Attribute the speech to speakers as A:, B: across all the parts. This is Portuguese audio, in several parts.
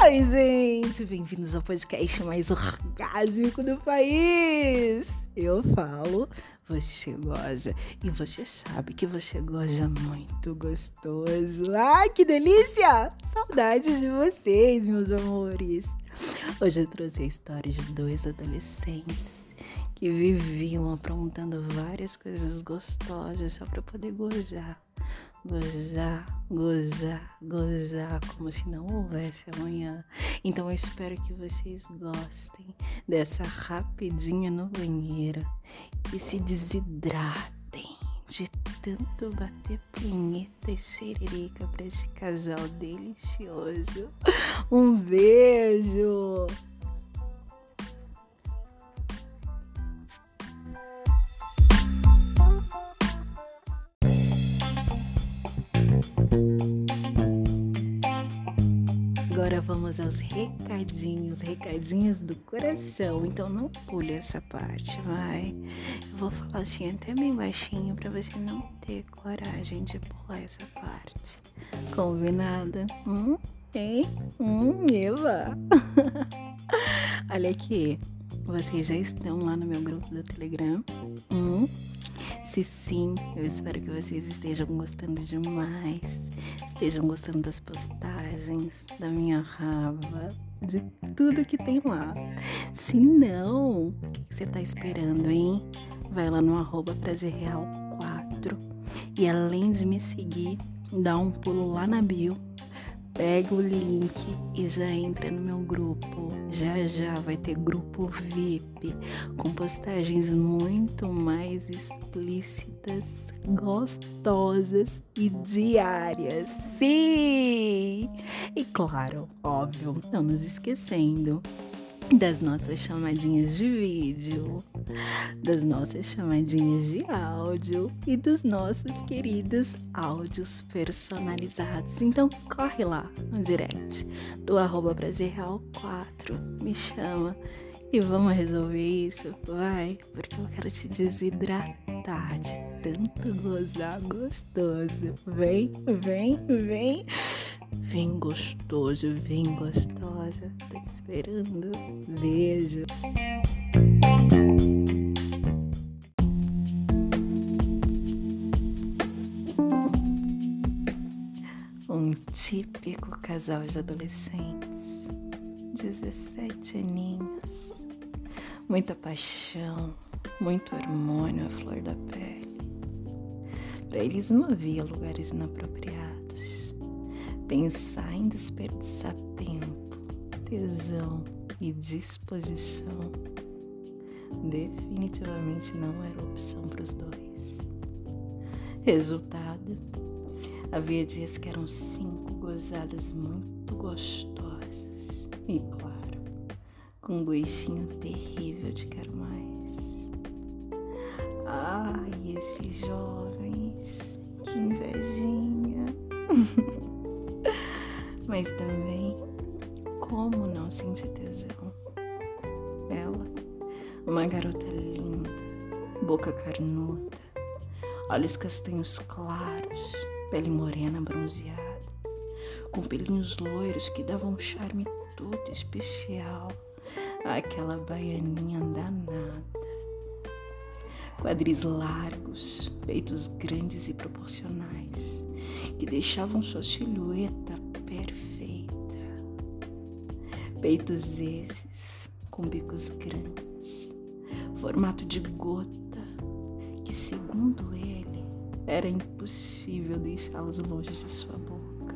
A: Oi, gente! Bem-vindos ao podcast mais orgásmico do país! Eu falo, você goza, e você sabe que você goza muito gostoso. Ai, que delícia! Saudades de vocês, meus amores! Hoje eu trouxe a história de dois adolescentes que viviam aprontando várias coisas gostosas só para poder gozar. Gozar, como se não houvesse amanhã. Então eu espero que vocês gostem dessa rapidinha no banheiro e se desidratem de tanto bater punheta e sererica pra esse casal delicioso. Um beijo! Agora vamos aos recadinhos do coração. Então não pule essa parte, vai. Eu vou falar assim até bem baixinho pra você não ter coragem de pular essa parte. Combinado? Hein? Eva! Olha aqui, vocês já estão lá no meu grupo do Telegram? Se sim, eu espero que vocês estejam gostando demais, estejam gostando das postagens, da minha raba, de tudo que tem lá. Se não, o que você tá esperando, hein? Vai lá no @prazerreal4 e além de me seguir, dá um pulo lá na bio, pega o link e já entra no meu grupo. Já vai ter grupo VIP com postagens muito mais explícitas, gostosas e diárias. Sim! E claro, óbvio, não nos esquecendo das nossas chamadinhas de vídeo, das nossas chamadinhas de áudio e dos nossos queridos áudios personalizados. Então corre lá no direct do @prazerreal4, me chama e vamos resolver isso, vai, porque eu quero te desidratar de tanto gozar gostoso. Vem. Vem gostoso, vem gostosa. Tô te esperando. Beijo. Um típico casal de adolescentes. 17 aninhos. Muita paixão, muito hormônio à flor da pele. Para eles não havia lugares inapropriados. Pensar em desperdiçar tempo, tesão e disposição definitivamente não era opção para os dois. Resultado, havia dias que eram 5 gozadas muito gostosas e, claro, com um gostinho terrível de quero mais. Ai, esses jovens, que invejinha! Mas também, como não sentir tesão? Ela, uma garota linda, boca carnuda, olhos castanhos claros, pele morena bronzeada, com pelinhos loiros que davam um charme todo especial àquela baianinha danada. Quadris largos, peitos grandes e proporcionais, que deixavam sua silhueta perfeita. Peitos esses com bicos grandes, formato de gota, que segundo ele era impossível deixá-los longe de sua boca.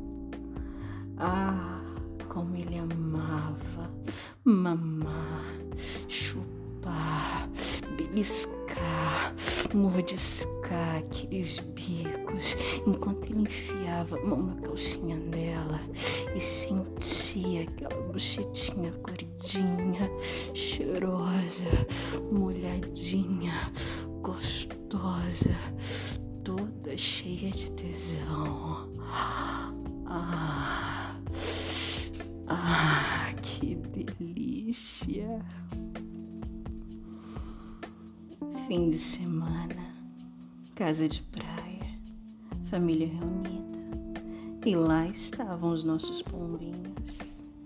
A: Ah, como ele amava mamar, chupar, beliscar, mordiscar aqueles bicos enquanto ele enfiava a mão na calcinha dela e sentia aquela bochetinha gordinha, cheirosa, molhadinha, gostosa, toda cheia de tesão. Que delícia! Fim de semana, casa de praia, família reunida. E lá estavam os nossos pombinhos,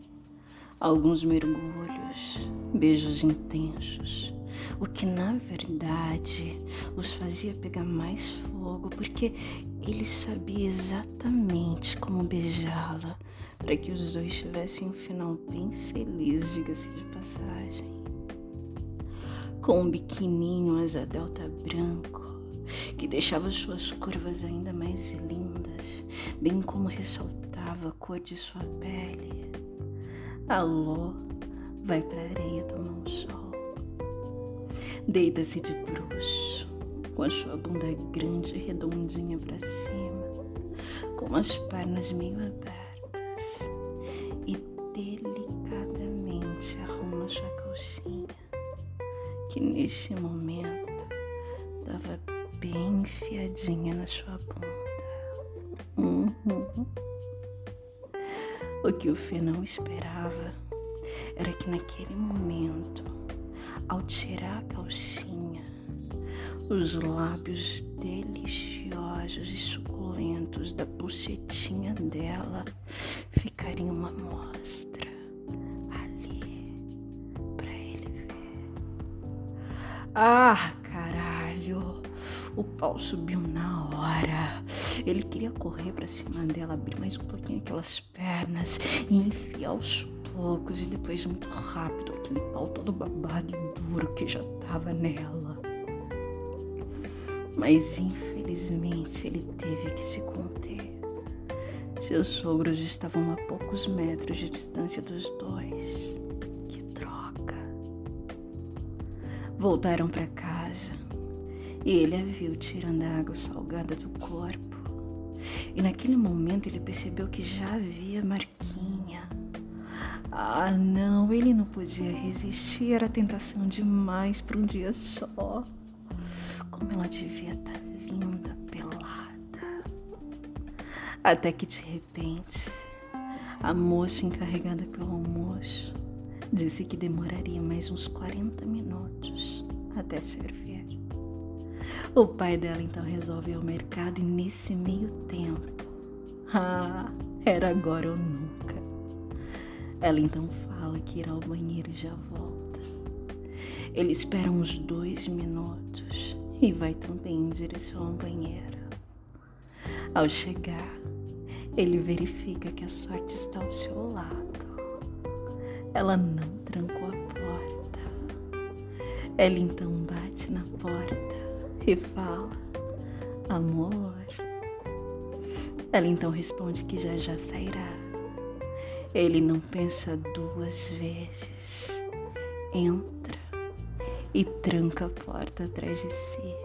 A: Alguns mergulhos, beijos intensos, o que na verdade os fazia pegar mais fogo, porque ele sabia exatamente como beijá-la para que os dois tivessem um final bem feliz, diga-se de passagem. Com um biquininho asa delta branco, que deixava suas curvas ainda mais lindas, bem como ressaltava a cor de sua pele. Alô, vai pra areia tomar um sol. Deita-se de bruços, com a sua bunda grande e redondinha pra cima, com as pernas meio abertas, e delicadamente arruma sua calcinha, que neste momento estava bem enfiadinha na sua bunda. O que o Fê não esperava era que naquele momento, ao tirar a calcinha, os lábios deliciosos e suculentos da bucetinha dela ficariam uma mostra ali pra ele ver. Ah, caralho! O pau subiu na hora. Ele queria correr pra cima dela, abrir mais um pouquinho aquelas pernas e enfiar aos poucos, e depois muito rápido aquele pau todo babado e duro que já tava nela. Mas infelizmente ele teve que se conter. Seus sogros estavam a poucos metros de distância dos dois. Que droga! Voltaram pra casa e ele a viu tirando a água salgada do corpo. E naquele momento ele percebeu que já havia marquinha. Ah, não, ele não podia resistir, era tentação demais para um dia só. Como ela devia estar linda, pelada. Até que de repente, a moça encarregada pelo almoço disse que demoraria mais uns 40 minutos até servir. O pai dela então resolve ir ao mercado e nesse meio tempo, era agora ou nunca. Ela então fala que irá ao banheiro e já volta. Ele espera uns 2 minutos e vai também em direção ao banheiro. Ao chegar, ele verifica que a sorte está ao seu lado. Ela não trancou a porta. Ela então bate na porta e fala: amor. Ela então responde que já sairá. Ele não pensa 2 vezes. Entra e tranca a porta atrás de si.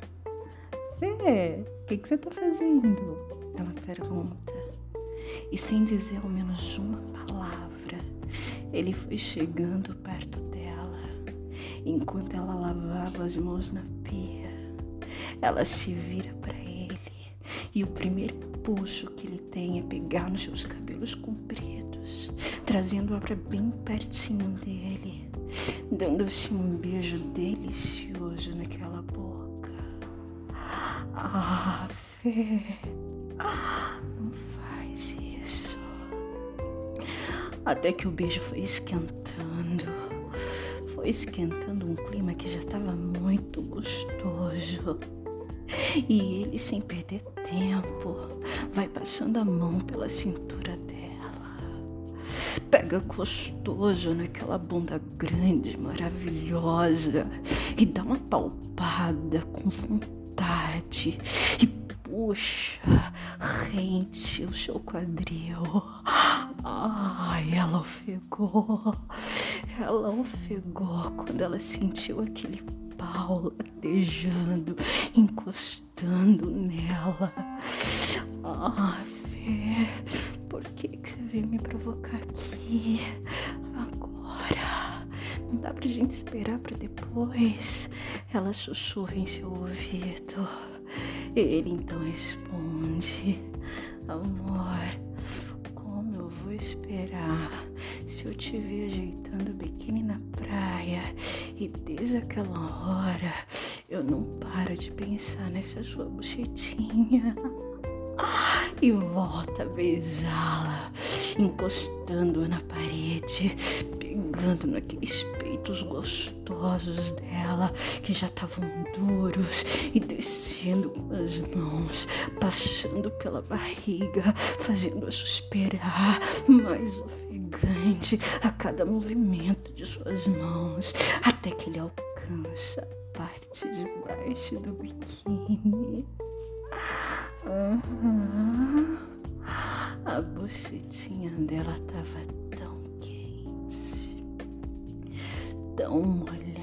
A: Fê, o que você tá fazendo? Ela pergunta. E sem dizer ao menos uma palavra, ele foi chegando perto dela, enquanto ela lavava as mãos na pia. Ela se vira para ele e o primeiro impulso que ele tem é pegar nos seus cabelos compridos, trazendo-a para bem pertinho dele, dando-se um beijo delicioso naquela boca. Ah, Fê, não faz isso. Até que o beijo foi esquentando um clima que já estava muito gostoso. E ele, sem perder tempo, vai passando a mão pela cintura dela. Pega gostoso naquela bunda grande, maravilhosa, e dá uma palpada com vontade e puxa rente o seu quadril. Ai, ela ofegou quando ela sentiu aquele pau latejando, encostando nela. Ah, Fê, por que você veio me provocar aqui agora? Não dá pra gente esperar pra depois. Ela sussurra em seu ouvido. Ele então responde: amor, como eu vou esperar se eu te ver ajeitando o biquíni na praia e desde aquela hora eu não paro de pensar nessa sua bochetinha? e volta a beijá-la, encostando-a na parede, pegando naqueles peitos gostosos dela, que já estavam duros, e descendo com as mãos, passando pela barriga, fazendo-a suspirar, mais ofegante a cada movimento de suas mãos, até que ele alcança a parte de baixo do biquíni. A bochetinha dela tava tão quente, tão molhada.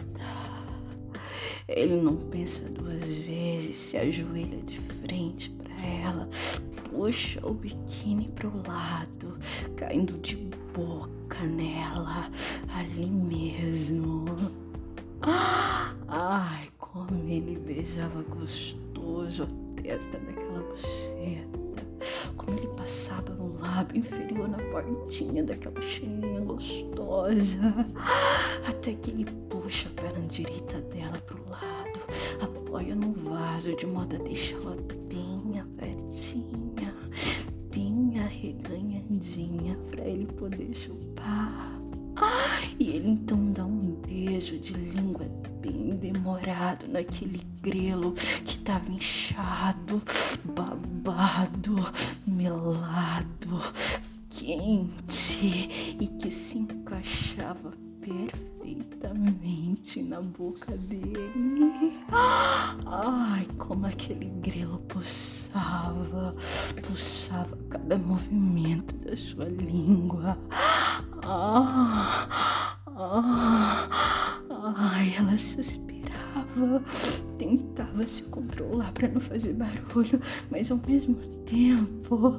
A: Ele não pensa duas vezes, se ajoelha de frente para ela, puxa o biquíni pro lado, caindo de boca nela, ali mesmo. Ai, como ele beijava gostoso a testa daquela buceta. Como ele passava no lábio inferior na portinha daquela chininha gostosa. Até que ele puxa a perna direita dela pro lado, apoia no vaso de modo a deixá-la bem abertinha, bem arreganhadinha pra ele poder chupar. E ele então dá um beijo de língua bem demorado naquele grelo que tava inchado, babado, melado, quente e que se encaixava perfeitamente na boca dele. Ai, como aquele grelo pulsava cada movimento da sua língua. Ai, ela suspirava, tentava se controlar para não fazer barulho, mas ao mesmo tempo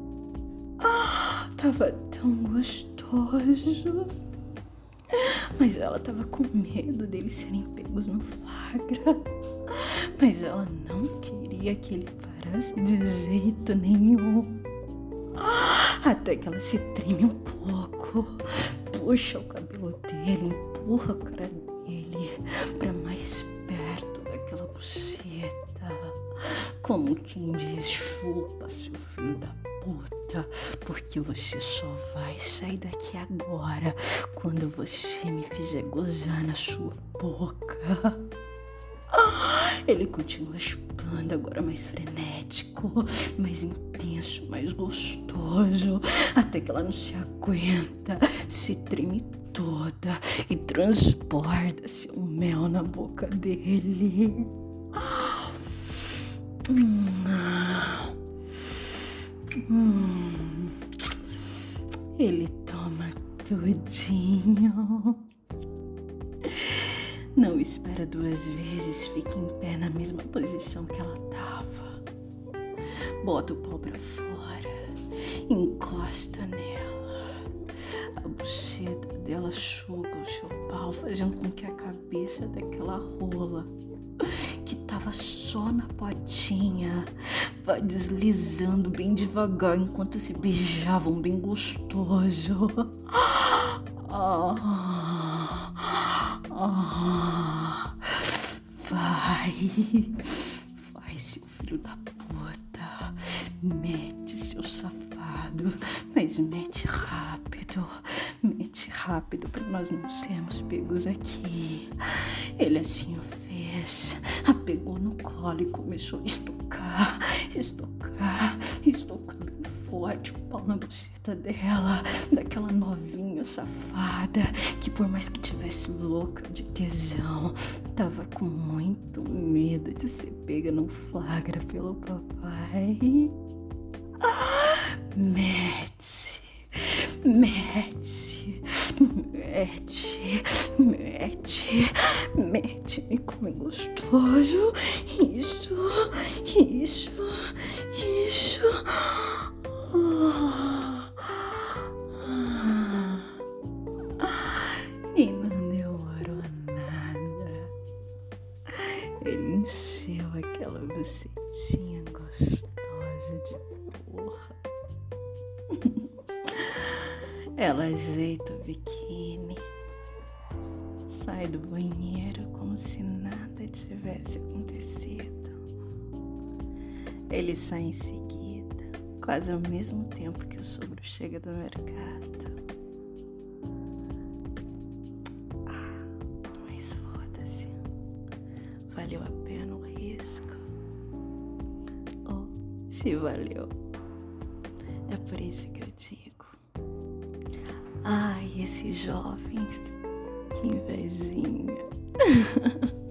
A: tava tão gostoso. Mas ela tava com medo deles serem pegos no flagra. Mas ela não queria que ele parasse de jeito nenhum. Até que ela se treme um pouco, puxa o cabelo dele, empurra a cara dele pra mais perto daquela buceta. Como quem diz, chupa, seu filho da puta, porque você só vai sair daqui agora quando você me fizer gozar na sua boca. Ele continua chupando, agora mais frenético, mais intenso, mais gostoso, até que ela não se aguenta, se treme toda e transborda seu mel na boca dele. Ele toma tudinho. Não espera duas vezes, fica em pé na mesma posição que ela tava. Bota o pau pra fora, encosta nela. A buceta dela suga o seu pau, fazendo com que a cabeça daquela rola, que tava só na potinha, vai deslizando bem devagar enquanto se beijavam bem gostoso. Vai, seu filho da puta, mete, seu safado, mas mete rápido pra nós não sermos pegos aqui. Ele assim o fez, a pegou no colo e começou a estocar bem forte o pau na buceta dela, daquela novinha safada, que por mais que tivesse louca de tesão, tava com muito medo de ser pega no flagra pelo papai. Mete, como é gostoso. Isso. E não demorou nada. Ele encheu aquela bucetinha gostosa de porra. Ela ajeita o biquíni, sai do banheiro como se nada tivesse acontecido. Ele sai em seguida, quase ao mesmo tempo que o sogro chega do mercado. Mas foda-se. Valeu a pena o risco. Oh, se valeu. É por isso que eu digo. Ai, esses jovens, que invejinha.